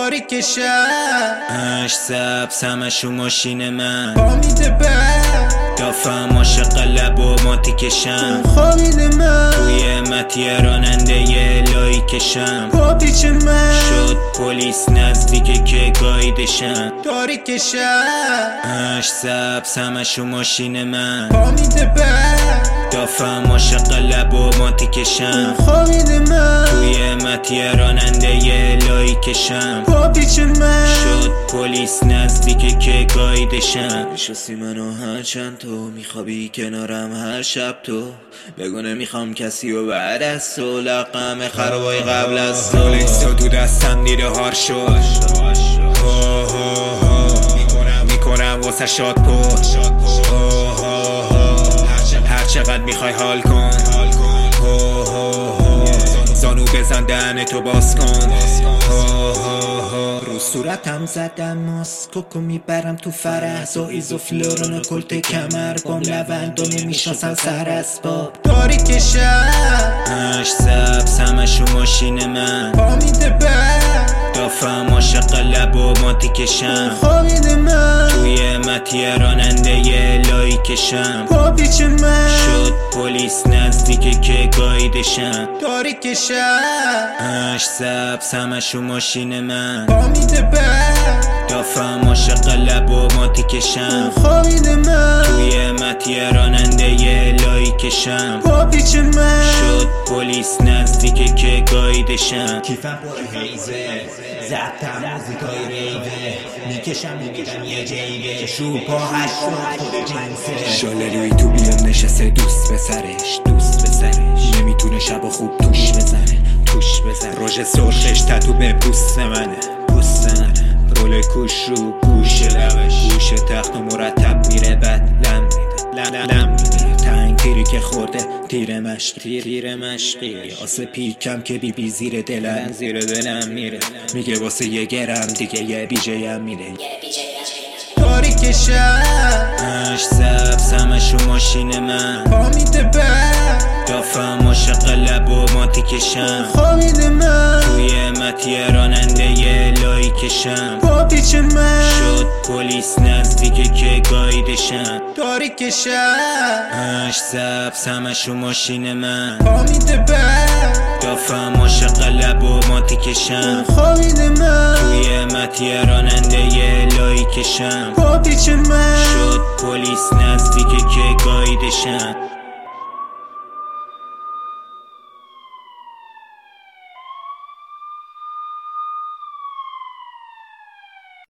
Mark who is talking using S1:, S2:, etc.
S1: تاریک شب
S2: اش سبز همشون ماشین من
S1: با میده بر
S2: دافم عاشق لب و ماتی کشم
S1: خوابید من
S2: توی مطیه راننده یه لایی کشم
S1: با پیچ من
S2: شد پلیس نزدیکه که گایدشم
S1: تاریک شب
S2: اش سبز همشون ماشین من
S1: با میده بر
S2: دافم عاشق لب و ماتی کشم
S1: خوابید من
S2: توی مطیه راننده یه لایی کشم
S1: با پیچ من
S2: شد پلیس نزدیکه که گایدشم نشستی منو هر چند تو میخوابی کنارم هر شب تو بگونه میخوام کسی و بعد از تو لقم خرابای قبل از تو لیستو تو دستم دیده هار شد میکنم واسه شاد پشت هر چقدر میخوای حال کن زانو بزن دهن تو باز کن رو صورتم زدم ماسکوکو میبرم تو فرح و ایزوفلورون کلت کمر بام لوند و نمیشناسن سر اسباب
S1: تاریک شب
S2: اش سبز همشون ماشین من
S1: با میده بر
S2: دافم عاشق لب و ماتی کشم
S1: خوابید من
S2: توی مطیه راننده یه لایی کشم
S1: با پیچ من
S2: شد پلیس نزدیکه که گایدشم
S1: تاریک شب
S2: اش سبز همشون ماشین من
S1: با میده بر
S2: دافم عاشق لب و ماتی کشم
S1: خوابید من
S2: توی مطیه راننده یه لایی کشم
S1: با پیچ من
S2: شد پلیس نزدیکه که گایدشم
S3: کیفم پر حیزه زبطم موزیکای ریوه میکشم میمیدم یه جیوه شوپا هشتاد خود جنسه
S2: شاله روی تو بیان نشسته دوست به سرش نمیتونه شب خوب توش بزنه روژ سرخش تتو به پوست منه رول کوش رو گوش لبش گوش تخت و مرتب میره بد لم میده تنگ تیری که خورده تیر مشقی آسه پیکم که بی زیر دلم میره میگه واسه یه گرم دیگه یه بیجه هم میره
S1: تاریک شب
S2: اش سبز همشون ماشین من
S1: با میده بر
S2: دافم عاشق لب و ماتی کشم
S1: خوابید من
S2: توی مطیه راننده یه لایی کشم
S1: با پیچ من
S2: شد پلیس نزدیکه که گایدشم
S1: تاریک شب
S2: اش سبز همشون ماشین من
S1: با میده بر
S2: دافم عاشق لب و ماتی کشم
S1: خوابید من
S2: توی مطیه راننده یه لایی کشم
S1: با پیچ من
S2: شد پلیس نزدیکه که گایدشم